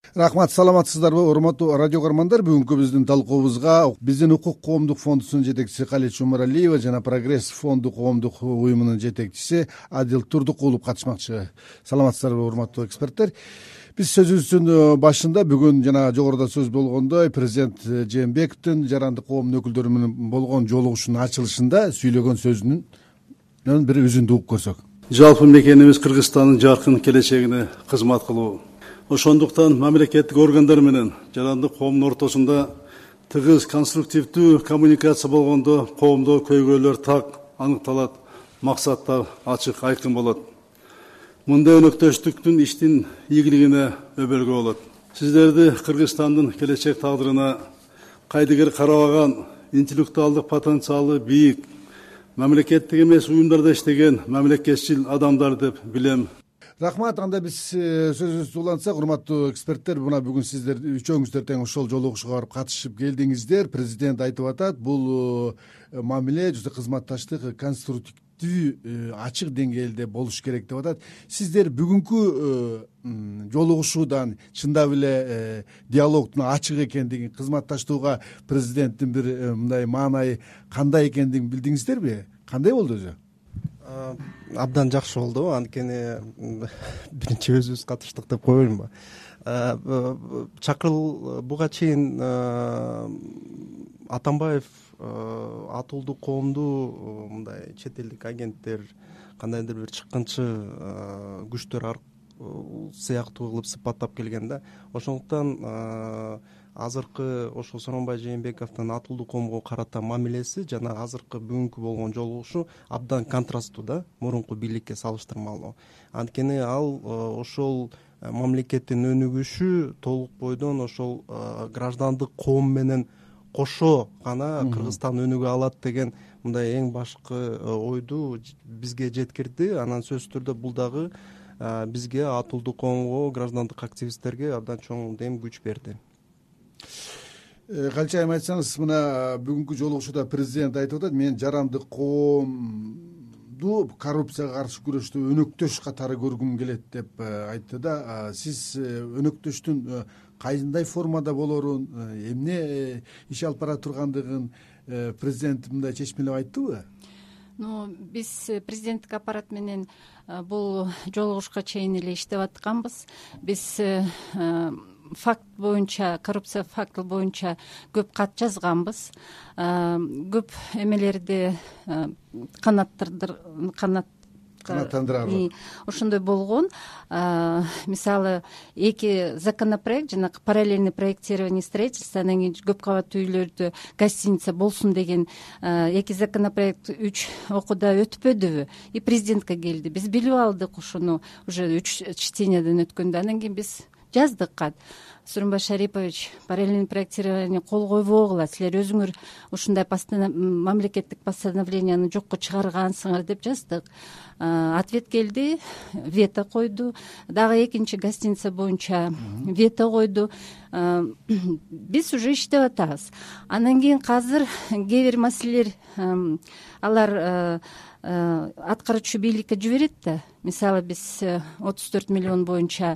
Рахмат, саламатсыздарбы урматтуу радио көрөрмандар? Бүгүнкү биздин талкуубузга биздин Укук коомдук фондусунун жетекчиси Калич Умаралиева жана Прогресс фонду коомдук уюмунун жетекчиси Адил Турдукулов катышмакчы. Саламатсыздарбы урматтуу эксперттер? Биз сөзүбүздүн башында бүгүн жана жогоруда сөз болгондой президент Жээнбековдун жарандык коомдун өкүлдөрү менен болгон жолугушуунун ачылышында сүйлөгөн сөзүнүн бир үзүндү угуп көрсөк. Жалпы мекенибиз Кыргызстандын жаркын келечегине кызмат кылуу. Ошондуктан мамлекеттик органдар менен жарандык коомдун ортосунда тыгыз конструктивдүү коммуникация болгондо коомдо көйгөйлөр так аныкталат, максаттар ачык айкын болот. Мындай өнөктөштүктүн иштин ийгилигине өбөлгө болот. Сиздерди Кыргызстандын келечек тагдырына кайдыгер карабаган, интеллектуалдык потенциалы бийик, мамлекеттик эмес уюмдарда иштеген мамлекетчил адамдар деп билем. Рахмат, анда биз сөзүбүздү улантсак, урматтуу эксперттер, мына бүгүн сиздер үчөөңүздөр тең ошол жолугушууга барып катышып келдиңиздер. Президент айтып атат, бул мамиле жүзө кызматташтык конструктивдүү ачык деңгээлде болуш керек деп атат. Сиздер бүгүнкү жолугушуудан чындап эле диалогдун ачык экендигин, кызматташтууга президенттин бир мындай маанайы кандай экендигин билдиңиздерби? Кандай болду өзү? Абдан жакшы болду. Анткени биринчи өзүбүз катыштык деп коеюнбу. Буга чейин Атамбаев атуулдуу коомду мындай чет элдик агенттер, кандайдыр бир чыккынчы күчтөр сыяктуу кылып сыпаттап келген да. Ошондуктан азыркы ошол Сооронбай Жээнбековдун атуулдуу коомго карата мамилеси жана азыркы бүгүнкү болгон жолугушуу абдан контрасттуу да, мурунку бийликке салыштырмалуу. Анткени ал ошол мамлекеттин өнүгүшү толук бойдон ошол граждандык коом менен кошо гана Кыргызстан өнүгө алат деген мындай эң башкы ойду бизге жеткирди. Анан сөзсүз түрдө бул дагы бизге, атуулдуу коомго, граждандык активисттерге абдан чоң дем күч берди. Калч айым, айтсаңыз, мына бүгүнкү жолугушууда президент айтып атат, мен жарандык коомду коррупцияга каршы күрөштө өнөктөш катары көргүм келет деп айтты да. Сиз өнөктөштүн кандай формада болорун, эмне иш алып бара тургандыгын президент мындай чечмелеп айттыбы? Биз президенттик аппарат менен бул жолугушууга чейин эле иштеп атканбыз. Биз факт боюнча, коррупция факты боюнча көп кат жазганбыз. Көп эмелерди канааттандырабыз. Ошондой болгон. Мисалы, эки законопроект, жана параллельный проектирование строительства, анан кийин көп кабаттуу үйлөрдө гостиница болсун деген эки законопроект 3 окууда өтпөдүбү? И президентке келди. Биз билип алдык ошону уже 3 чтениядан өткөндө. Анан кийин биз жаздык кат. Сооронбай Шарипович, параллельный проектирование кол койбогула, силер өзүңөр ушундай мамлекеттик постановленияны жокко чыгаргансыңар деп жаздык. Ответ келди, вето койду. Дагы экинчи гостиница боюнча вето койду. Биз уже иштеп атабыз. Анан кийин азыр кээ бир маселелер алар аткаруучу бийликке жиберет да. Мисалы, биз 34 миллион боюнча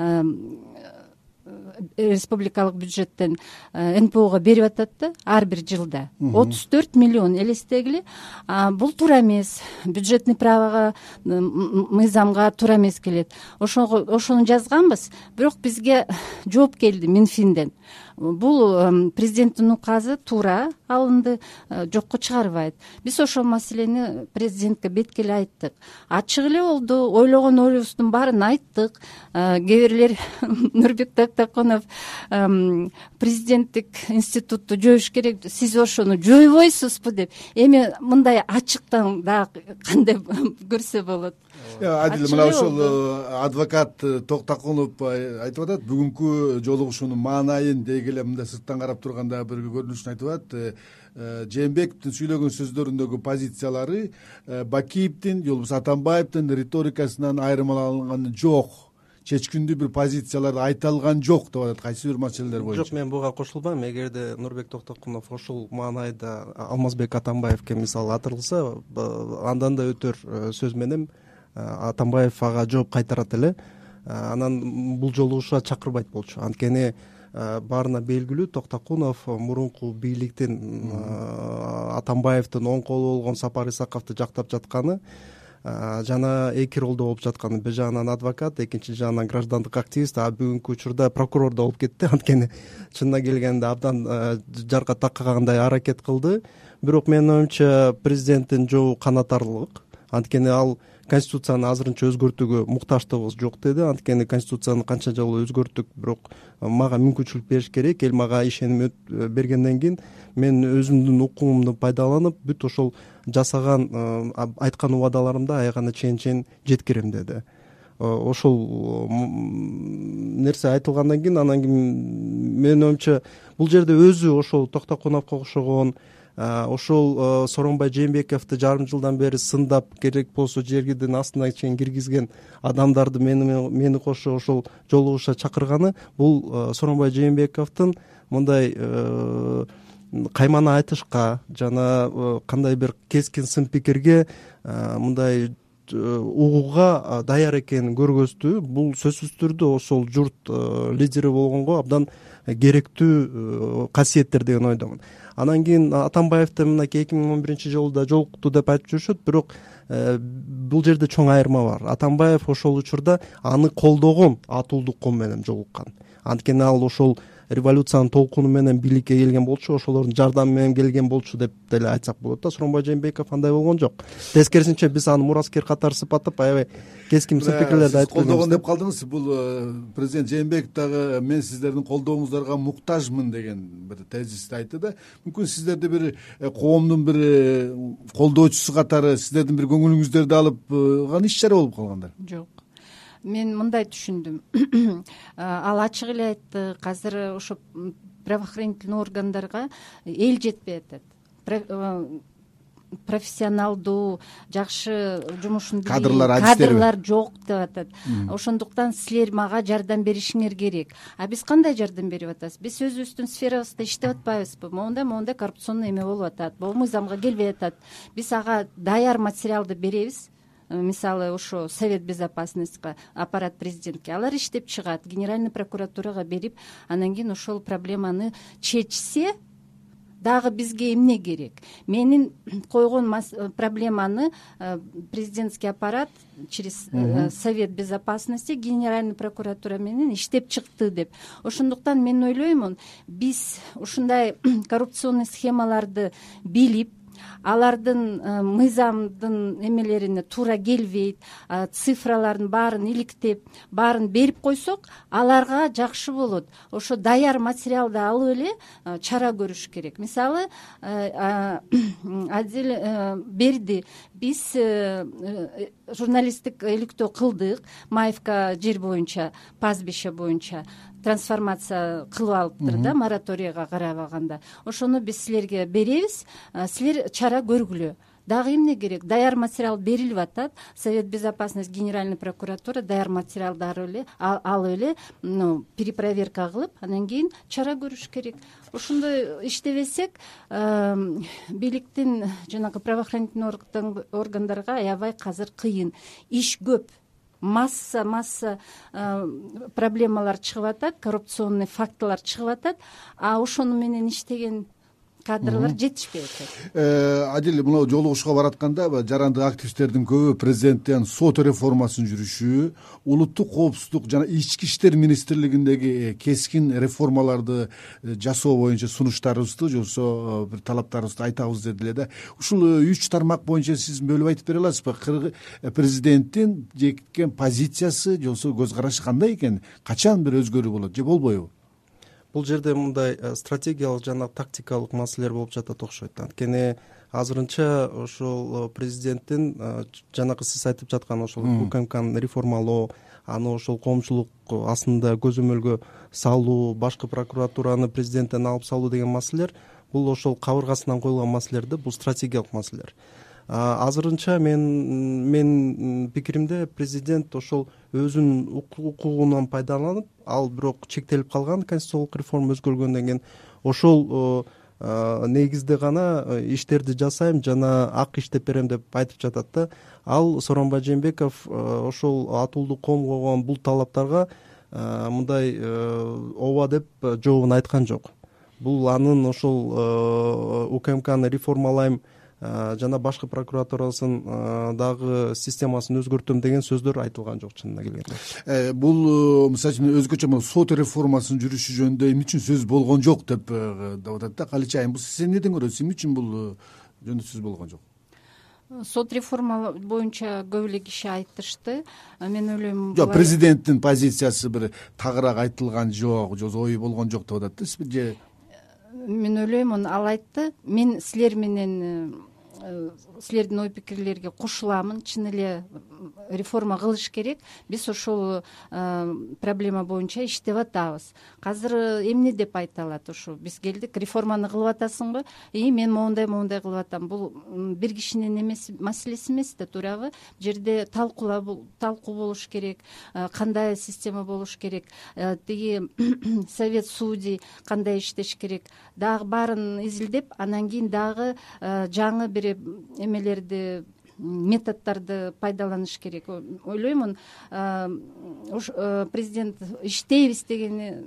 республикалык бюджеттен НПОго берип атат да, ар бир жылда 34 миллион. Элестегиле, бул туура эмес. Бюджетный правога, мыйзамга туура эмес келет. Ошону жазганбыз, бирок бизге жооп келди Минфинден. Бул президенттин указы туура алынды, жокко чыгарбайт. Биз ошол маселени президентке беткеле айттык. Ачык эле болду, ойлогон оюбуздун баарын айттык. Кээ бирлер Нурбек Токтокунов президенттик институтту жоюш керек, сиз ошону жойбойсузбу деп. Эми мындай ачыктан дагы кандай көрсө болот? Адил, мына ошол адвокат Токтокунов айтып атат, бүгүнкү жолугушуунун маанайын деги эле мындай сырттан карап турганда бир көрүнүшүн айтып атат. Жээнбековдун сүйлөгөн сөздөрүндөгү позициялары Бакиевдин, же болбосо Атамбаевдин риторикасынан айырмаланганы жок. Чечкиндүү бир позицияларды айта алган жок деп атат кайсы бир маселелер боюнча. Жок, мен буга кошулбайм. Эгерде Нурбек Токтокунов ошол маанайда Алмазбек Атамбаевке мисалы атырылса, андан да өтөр сөз менен Атамбаев ага жооп кайтарат эле. анан бул жолугушууга чакырбайт болчу. Анткени баарына белгилүү, Токтокунов мурунку бийликтин Атамбаевдин оң колу болгон Сапар Исаковду жактап жатканы жана эки ролдо болуп жатканы, бир жагынан адвокат, экинчи жагынан граждандык активист, а бүгүнкү учурда прокурор да болуп кетти. Анткени чынына келгенде абдан жарга таккагандай аракет кылды. Бирок менин оюмча президенттин жобу канатарлык. Анткени ал Конституцияны азырынча өзгөртүүгө муктаждыгыбыз жок деди. Анткени Конституцияны канча жолу өзгөрттүк, бирок мага мүмкүнчүлүк бериш керек. Эл мага ишеним бергенден кийин мен өзүмдүн укугумду пайдаланып бүт ошол жасаган айткан убадаларымды аягына чейин жеткирем деди. Ошол нерсе айтылгандан кийин анан кийин менин оюмча бул жерде өзү ошол Токтокуновго окшогон, ошол Сооронбай Жээнбековду жарым жылдан бери сындап, керек болсо жергидин астына чейин киргизген адамдарды мени кошо ошол жолугушууга чакырганы бул Сооронбай Жээнбековдун мындай каймана айтышка жана кандай бир кескин сын пикирге мындай угууга даяр экенин көргөздү. Бул сөзсүз түрдө ошол журт лидери болгонго абдан керектүү касиеттер деген ойдомун. Анан кийин Атамбаевди мынакей 2011 жылда жолукту деп айтып жүрүшөт, бирок бул жерде чоң айырма бар. Атамбаев ошол учурда аны колдогон Атуулдук ком менен жолуккан. Анткени ал ошол революциянын толкуну менен бийликке келген болчу, ошолордун жардамы менен келген болчу деп деле айтсак болот да. Сооронбай Жээнбеков андай болгон жок. Тескерисинче биз аны мураскер катары сыпаттап аябай кескин пикирлерди айтып колдогон деп калдыңыз. Бул президент Жээнбеков дагы мен сиздердин колдооңуздарга муктажмын деген бир тезисти айтты да. Мүмкүн сиздерди бир коомдун бир колдоочусу катары сиздердин бир көңүлүңүздөрдү алып иш чара болуп калгандар? Жок. Мен мындай түшүндүм. Ал ачык эле айтты. Азыр ошо правоохранительный органдарга эл жетпей атат. Профессионалдуу, жакшы жумушун кадрлар жок деп атат. Ошондуктан силер мага жардам беришиңер керек. А биз кандай жардам берип атабыз? Биз өзүбүздүн сферабызда иштеп атпайбызбы? Моундай коррупционный эме болуп атат. Могу мыйзамга келбей атат. Биз ага даяр материалды беребиз. Мисалы ошо Совет безопасностька, аппарат президентке, алар иштеп чыгат, Генеральный прокуратурага берип, анан кийин ошол проблеманы чечсе дагы бизге эмне керек? Менин койгон проблеманы президентский аппарат через Совет безопасности, Генеральный прокуратура менен иштеп чыкты деп. Ошондуктан мен ойлоймун, биз ушундай коррупционный схемаларды билип, алардын мыйзамдын эмелерине туура келбейт, цифраларын баарын иликтеп, баарын берип койсок, аларга жакшы болот. Ошо даяр материалды алып эле чара көрүш керек. Мисалы, Адил берди, биз журналисттик иликтөө кылдык, Маевка жер боюнча, пастбище боюнча трансформация кылып алыптыр да, мораторийга карабаганда. Ошону биз силерге беребиз, силер чара көргүлө. Дагы эмне керек? Даяр материал берилип атат. Совет безопасности, Генеральный прокуратура даяр материалдарды алып эле перепроверка кылып, анан кийин чара көрүш керек. Ошондой иштебесек, бийликтин жанагы правоохранительный органдарга аябай казыр кыйын. Иш көп. Масса проблемалар чыгып атат, коррупционный фактылар чыгып атат, а ошону менен иштеген кадрлар жетишпей атат. Адил, мына жолугушууга баратканда жарандык активисттердин көбү президенттен сот реформасын жүрүшү, улуттук коопсуздук жана ички иштер министрлигиндеги кескин реформаларды жасоо боюнча сунуштарыбызды же болбосо бир талаптарыбызды айтабыз дедиле да. Ушул 3 тармак боюнча сиз бөлүп айтып бере аласызбы? Президенттин жеккен позициясы же болбосо көз карашы кандай экен? Качан бир өзгөрүү болот же болбойбу? Бул жерде мындай стратегиялык жана тактикалык маселелер болуп жатат окшойт. Анткени азырынча ошол президенттин жанагы сиз айтып жаткан ошол УКМКны реформалоо, аны ошол коомчулук астында көзөмөлгө салуу, башкы прокуратураны президенттен алып салуу деген маселелер бул ошол кабыргасынан коюлган маселелер, бул стратегиялык маселелер. Азырынча мен пикиримде президент ошол өзүнүн укугунан пайдаланып, ал бирок чектелип калган конституциялык реформа өзгөргөндөн кийин ошол негизде гана иштерди жасайм жана ак иштеп берем деп айтып жатат да. Ал Сооронбай Жээнбеков ошол атуулду ком койгон бул талаптарга мындай ооба деп жообун айткан жок. Бул анын ошол УКМКны реформалайм жана башкы прокуратурасын дагы системасын өзгөртөм деген сөздөр айтылган жок чынына келгенде. Бул мисалы үчүн өзгөчө сот реформасынын жүрүшү жөнүндө эмне үчүн сөз болгон жок деп атат да. Калыча айым, бул сиз эмнеден көрөсүз, эмне үчүн бул жөнүндө сөз болгон жок? Сот реформа боюнча көп эле киши айтышты. Мен ойлойм, жок, президенттин позициясы бир тагыраак айтылган жок, же ою болгон жок деп атат да. Же мен ойлойм, ал айтты. Мен силер менен силердин ой пикирлерге кошуламын. Чын эле реформа кылыш керек. Биз ошол проблема боюнча иштеп атабыз. Азыр эмне деп айта алат? Ошо биз келдик, реформаны кылып атасыңбы? Мен моундай кылып атам. Бул бир кишинин маселеси эмес да, туурабы? Бул жерде талкуу болуш керек, кандай система болуш керек, тиги совет судей кандай иштеш керек, дагы баарын изилдеп, анан кийин дагы жаңы бир эмелерди, методдорду пайдаланыш керек. Ойлоймун, президент иштейбиз дегени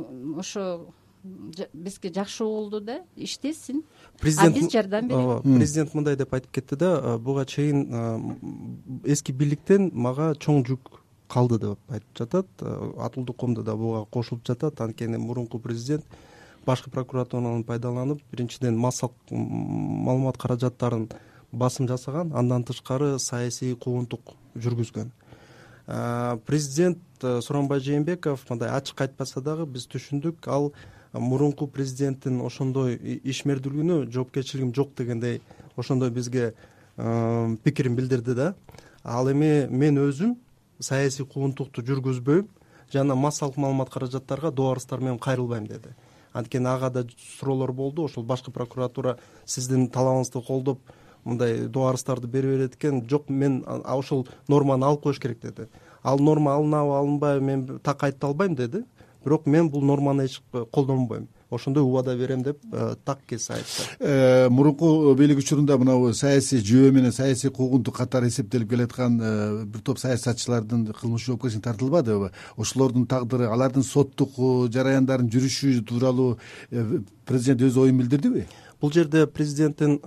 ошо бизге жакшы болду да, иштесин, а биз жардам берели. Президент мындай деп айтып кетти да, буга чейин эски бийликтен мага чоң жүк калды деп айтып жатат. Атуулдуу комдо да буга кошулуп жатат. Анткени мурунку президент башкы прокуратураны пайдаланып, биринчиден массалык маалымат каражаттарын басым жасаган, андан тышкары саясий куугунтук жүргүзгөн. Президент Сооронбай Жээнбеков мындай ачык айтпаса дагы биз түшүндүк, ал мурунку президенттин ошондой ишмердүүлүгүнө жоопкерчилигим жок дегендей ошондой бизге пикирин билдирди да. Ал эми мен өзүм саясий куугунтукту жүргүзбөйм жана массалык маалымат каражаттарга дубарыстар менен кайрылбайм деди. Анткени ага да суроолор болду. Ошол башкы прокуратура сиздин талабыңызды колдоп мындай дубарыстарды бере берет экен. Жок, мен ошол норманы алып коюш керек деди. Ал норма алынабы алынбайбы мен так айта албайм деди. Бирок мен бул норманы эч колдонбойм. Ошондой убада берем деп так кесе айтты. Мурунку бийлик учурунда мына саясий жөө менен саясий куугунтук катары эсептелип келаткан бир топ саясатчылардын кылмыш жоопкерчиликке тартылбадыбы? Ошолордун тагдыры, алардын соттук жараяндарын жүрүшү тууралуу президент өз оюн билдирдиби? Бул жерде президенттин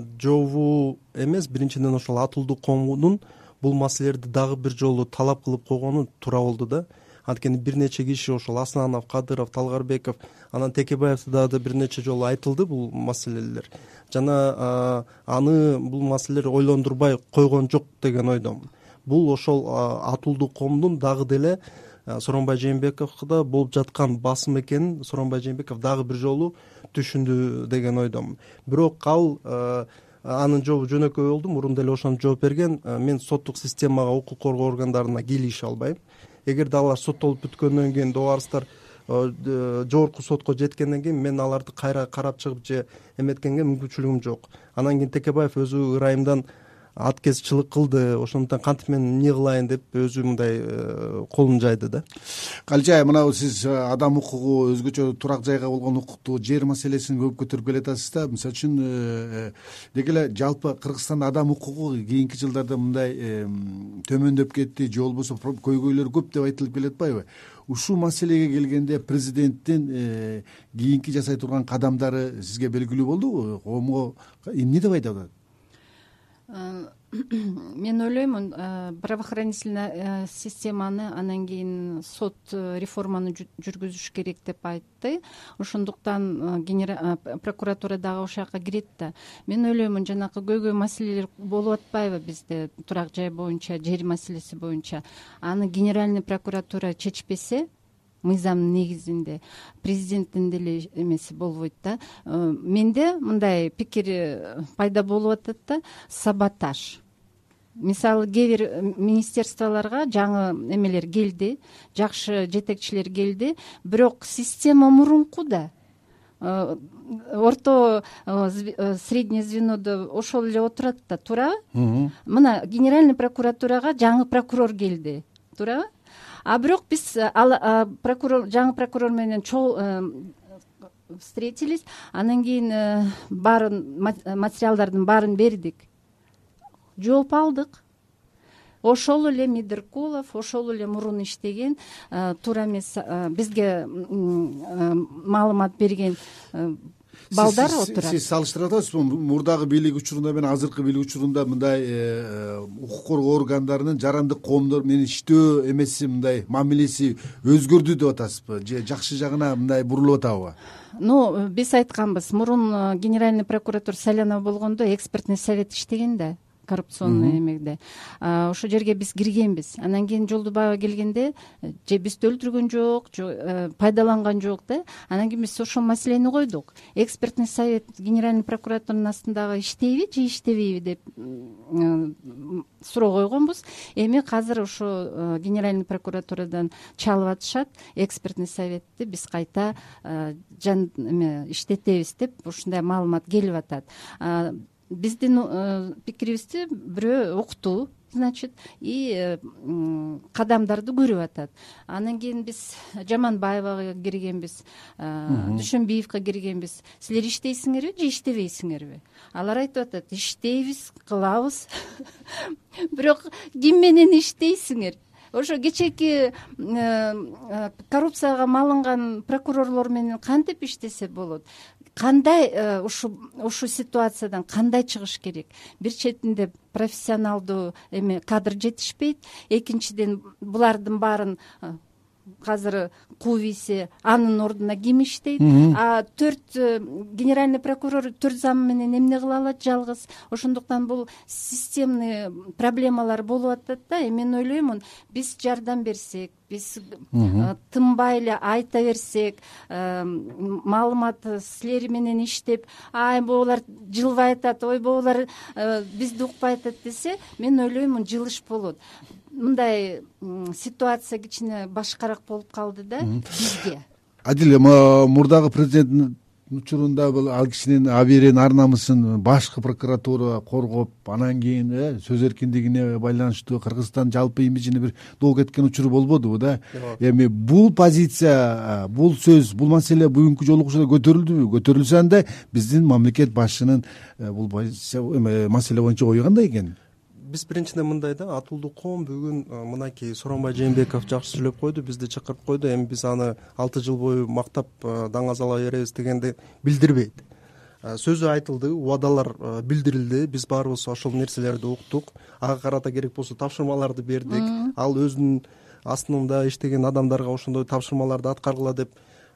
жообу эмес, биринчиден ошол атуулдуу комдун бул маселелерди дагы бир жолу талап кылып койгону туура болду да. Анткени бир нече киши, ошол Асланов, Кадыров, Талгарбеков, анан Текебаевди дагы бир нече жолу айтылды бул маселелер. Жана аны бул маселелер ойлондурбай койгон жок деген ойдомун. Бул ошол атуулдуу комдун дагы деле Сооронбай Жээнбековго болуп жаткан басым экенин Сооронбай Жээнбеков дагы бир жолу түшүндү деген ойдомун. Бирок ал анын жообу жөнөкөй болду. Мурун деле ошону жооп берген. Мен соттук системага, укук коргоо органдарына кийлигише албайм. Эгерде алар соттолуп бүткөндөн кийин дубарыстар жогорку сотко жеткенден кийин мен аларды кайра карап чыгып же эметкенге мүмкүнчүлүгүм жок. Анан кийин Текебаев өзү ырайымдан аткезчилик кылды. Ошондуктан кантип мен эмне кылайын деп өзү мындай колун жайды да. Калыча, мына сиз адам укугу, өзгөчө турак жайга болгон укукту, жер маселесин көп көтөрүп келатасыз да. Мисалы үчүн деги эле жалпы Кыргызстанда адам укугу кийинки жылдарда мындай төмөндөп кетти, же болбосо көйгөйлөр көп деп айтылып келатпайбы? Ушул маселеге келгенде президенттин кийинки жасай турган кадамдары сизге белгилүү болдубу? Коомго эмне деп айтат? Мен ойлоймун, правоохранительный системаны, анан кийин сот реформаны жүргүзүш керек деп айтты. Ошондуктан прокуратура дагы ошол жака кирет да. Мен ойлоймун, жанакы көйгөй маселелер болуп атпайбы бизде турак жай боюнча, жер маселеси боюнча. Аны генеральный прокуратура чечпесе, мыйзамдын негизинде президенттин деле эмеси болбойт да. Менде мындай пикир пайда болуп атат да, саботаж. Мисалы, кээ бир министерстволорго жаңы эмелер келди, жакшы жетекчилер келди, бирок система мурунку да. Орто среднее звенодо ошол эле отурат да, туурабы? Мына генеральный прокуратурага жаңы прокурор келди, туурабы? А бирок биз жаңы прокурор менен встретились, анан кийин баарын материалдардын баарын бердик, жооп алдык. Ошол эле Мидеркулов, ошол эле мурун иштеген, туура эмес бизге маалымат берген балдар отурат. Сиз салыштыра атасызбы мурдагы бийлик учурунда менен азыркы бийлик учурунда мындай укук коргоо органдарынын жарандык коомдор менен иштөө эмеси, мындай мамилеси өзгөрдү деп атасызбы же жакшы жагына мындай бурулуп атабы? Биз айтканбыз, мурун генеральный прокуратура Салянова болгондо экспертный совет иштеген да, коррупционный эмегде. Ошол жерге биз киргенбиз. Анан кийин Жолдубаева келгенде же бизди өлтүргөн жок, пайдаланган жок да. Анан кийин биз ошол маселени койдук. Экспертный совет генеральный прокуратуранын астындагы иштейби же иштебейби деп суроо койгонбуз. Эми азыр ошо генеральный прокуратурадан чалып атышат, экспертный советти биз кайта иштетебиз деп ушундай маалымат келип атат. Биздин пикирибизди бирөө укту, значит, и кадамдарды көрүп атат. Анан кийин биз Жаманбаевага киргенбиз, Дүйшөнбиевге киргенбиз. Силер иштейсиңерби же иштебейсиңерби? Алар айтып атат, иштейбиз, кылабыз. Бирок ким менен иштейсиңер? Ошо кечээки коррупцияга малынган прокурорлор менен кантип иштесе болот? Кандай ушул ситуациядан кандай чыгыш керек? Бир четинде профессионалдуу кадр жетишпейт, экинчиден булардын баарын азыр кууп ийсе анын ордуна ким иштейт? 4 генеральный прокурор 4 зам менен эмне кыла алат жалгыз? Ошондуктан бул системный проблемалар болуп атат да. Мен ойлоймун, биз жардам берсек, биз тынбай эле айта берсек, маалымат силер менен иштеп, бугулар жылбай атат, бугулар бизди укпай атат десе, мен ойлоймун жылыш болот. Мындай ситуация кичине башкараак болуп калды да бизге. Адил, мурдагы президенттин учурунда бул ал кишинин абийирин, ар намысын башкы прокуратура коргоп, анан кийин сөз эркиндигине байланыштуу Кыргызстан жалпы имиджине бир доо кеткен учуру болбодубу да? Эми бул позиция, бул сөз, бул маселе бүгүнкү жолугушууда көтөрүлдүбү? Көтөрүлсө анда биздин мамлекет башчынын бул маселе боюнча ою кандай экен? Биз биринчиден мындай да, Атуулдуу коом бүгүн мынакей Сооронбай Жээнбеков жакшы сүйлөп койду, бизди чакырып койду. Эми биз аны 6 жыл бою мактап даңазала беребиз дегенди билдирбейт. Сөзү айтылды, убадалар билдирилди, биз баарыбыз ошол нерселерди уктук. Ага карата керек болсо тапшырмаларды бердик. Ал өзүнүн астында иштеген адамдарга ошондой тапшырмаларды аткаргыла деп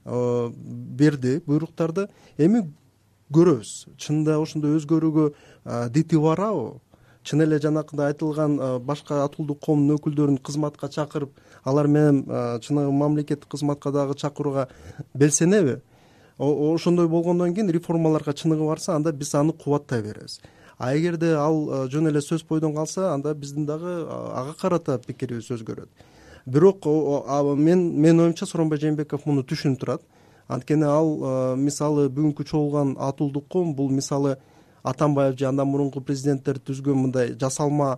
берди буйруктарды. Эми көрөбүз, чынында ошондой өзгөрүүгө дити барабы? Чын эле жанакындай айтылган башка Атуулдуу коомдун өкүлдөрүн кызматка чакырып, алар менен чыныгы мамлекеттик кызматка дагы чакырууга белсенеби? Ошондой болгондон кийин реформаларга чыныгы барса, анда биз аны кубаттай беребиз. А эгерде ал жөн эле сөз бойдон калса, анда биздин дагы ага карата пикирибиз өзгөрөт. Бирок мен оюмча Сооронбай Жээнбеков муну түшүнүп турат. Анткени ал мисалы бүгүнкү чогулган Атуулдуу коом бул мисалы Атамбаев же андан мурунку президенттер түзгөн мындай жасалма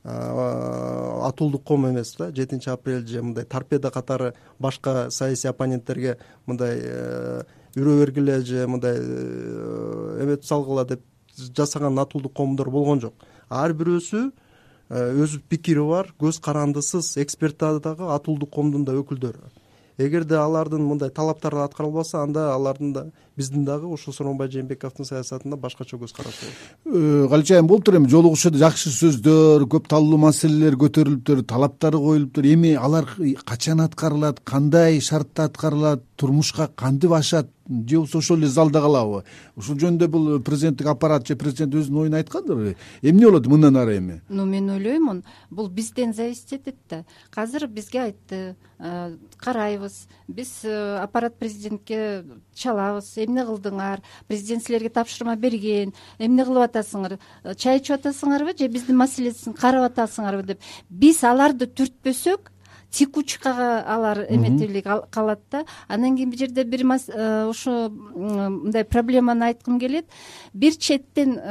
Атуулдуу коом эмес да. 7 апрель же мындай торпеда катары башка саясий оппоненттерге мындай үрөө бергиле же мындай эметип салгыла деп жасаган Атуулдуу коомдор болгон жок. Ар бирөөсү өз пикири бар, көз карандысыз экспертадагы Атуулдуу коомдун да өкүлдөрү. Эгерде алардын мындай талаптары аткарылбаса, анда алардын да биздин дагы ушул Сооронбай Жээнбековдун саясатында башкача көз караш болот. Галчайым болуптур, эми жолугушууда жакшы сөздөр, көп таллуу маселелер көтөрүлүптүр, талаптары коюлуптур. Эми алар качан аткарылат, кандай шартта аткарылат, турмушка кантип ашат, же болбосо ошол эле залда калабы? Ушул жөнүндө бул президенттик аппарат же президент өзүнүн оюн айткандыр. Эмне болот мындан ары эми? Мен ойлоймун, бул бизден зависит этет да. Азыр бизге айтты, карайбыз, биз аппарат президентке чалабыз, эмне кылдыңар, президент силерге тапшырма берген, эмне кылып атасыңар, чай ичип атасыңарбы же биздин маселесин карап атасыңарбы деп. Биз аларды түртпөсөк, текучкага алар эметилик калат да. Анан кийин бир жерде бир ошо мындай проблеманы айткым келет. Бир четтен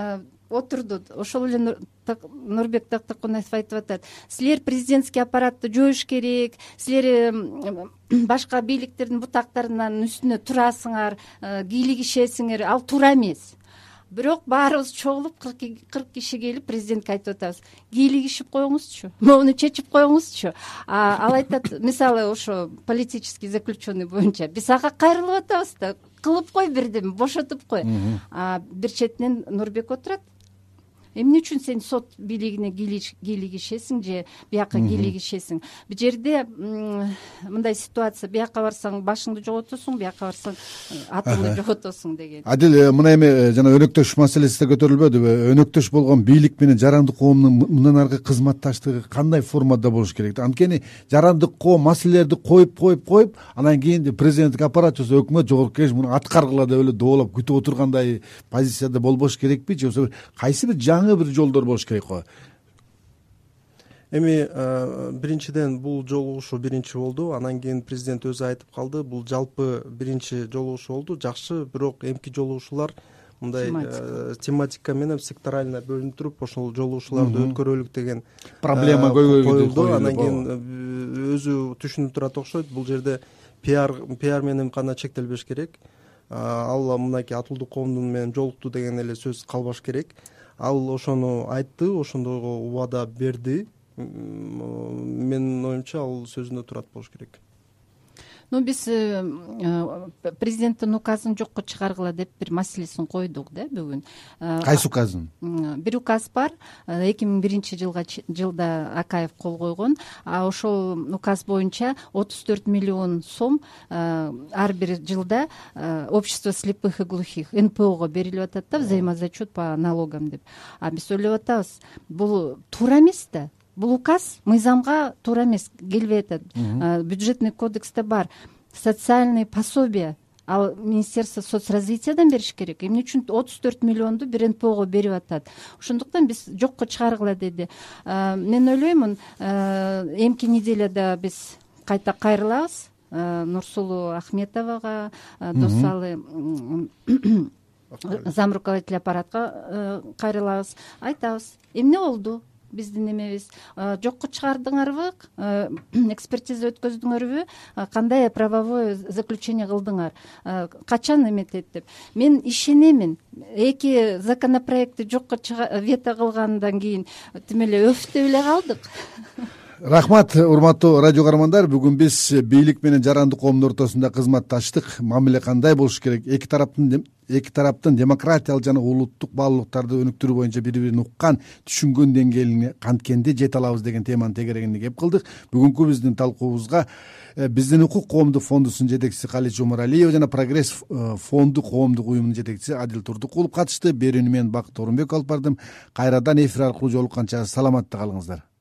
отурду. Ошол эле Нурбек Тактакунаев айтып атат, силер президентский аппаратты жоош керек, силер башка бийликтердин бутактарынын үстүнө турасыңар, кийлигишесиңер, ал туура эмес. Бирок баарыбыз чогулуп 40 киши келип президентке айтып атабыз, кийлигишип коюңузчу, моуну чечип коюңузчу. Ал айтат, мисалы ошо политический заключенный боюнча биз ага кайрылып атабыз да, кылып кой бирдеме, бошотуп кой. Бир четинен Нурбек отурат, эмне үчүн сен сот бийлигине кийлигишесиң же бияка кийлигишесиң? Бул жерде мындай ситуация, бияка барсаң башыңды жоготосуң, бияка барсаң атыңды жоготосуң деген. Адил, мына эми жана өнөктөш маселеси да көтөрүлбөдүбү? Өнөктөш болгон бийлик менен жарандык коомдун мындан аркы кызматташтыгы кандай формада болуш керек? Анткени жарандык коом маселелерди коюп, анан кийин президенттик аппарат же өкмөт, жогорку кеңеш муну аткаргыла деп эле доолоп күтүп отургандай позицияда болбош керекпи? Же болбосо кайсы бир жаңы бир жолдор болуш керек го? Эми биринчиден бул жолугушуу биринчи болду, анан кийин президент өзү айтып калды, бул жалпы биринчи жолугушуу болду. Жакшы, бирок эмки жолугушуулар мындай тематика менен секторально бөлүнүп туруп, ошол жолугушууларды өткөрөлүк деген проблема коюлду. Анан кийин өзү түшүнүп турат окшойт, бул жерде пиар менен гана чектелбеш керек. Ал мынакей атылдуу коомдун менен жолукту деген эле сөз калбаш керек. Ал ошону айтты, ошондойго убада берди. Менин оюмча ал сөзүндө турат болуш керек. Биз президенттин указын жокко чыгаргыла деп бир маселесин койдук да бүгүн. Кайсы указын? Бир указ бар, 2001 жылда Акаев кол койгон. Ошол указ боюнча 34 миллион сом ар бир жылда общество слепых и глухих НПОго берилип атат да, взаимозачет по налогам деп. Биз ойлоп атабыз, бул туура эмес да. Бул указ мыйзамга туура эмес, келбей атат. Бюджетный кодексте бар социальные пособия, ал Министерство соцразвитиядан бериш керек. Эмне үчүн 34 миллионду бир НПОго берип атат? Ошондуктан биз жокко чыгаргыла деди. Мен ойлоймун, эмки неделяда биз кайта кайрылабыз Нурсулуу Ахметовага, Досалы зам руководитель аппаратка кайрылабыз, айтабыз, эмне болду? Биздин эмебиз жокко чыгардыңарбы, экспертиза өткөздүңөрбү, кандай правовое заключение кылдыңар, качан эметет деп. Мен ишенемин, эки законопроектти жокко вето кылгандан кийин тим эле өфтөп эле калдык. Рахмат, урматтуу радио каармандар. Бүгүн биз бийлик менен жарандык коомдун ортосунда кызматташтык мамиле кандай болуш керек, эки тараптын демократиялык жана улуттук баалуулуктарды өнүктүрүү боюнча бири-бирин уккан, түшүнгөн деңгээлине канткенде жете алабыз деген теманын тегерегинде кеп кылдык. Бүгүнкү биздин талкуубузга биздин укук коомдук фондусунун жетекчиси Калич Омаралиева жана Прогресс фонду коомдук уюмунун жетекчиси Адил Турдукулов катышты. Берүүнү мен Бакыт Орунбеков алып бардым. Кайрадан эфир аркылуу жолукканча саламатта калыңыздар.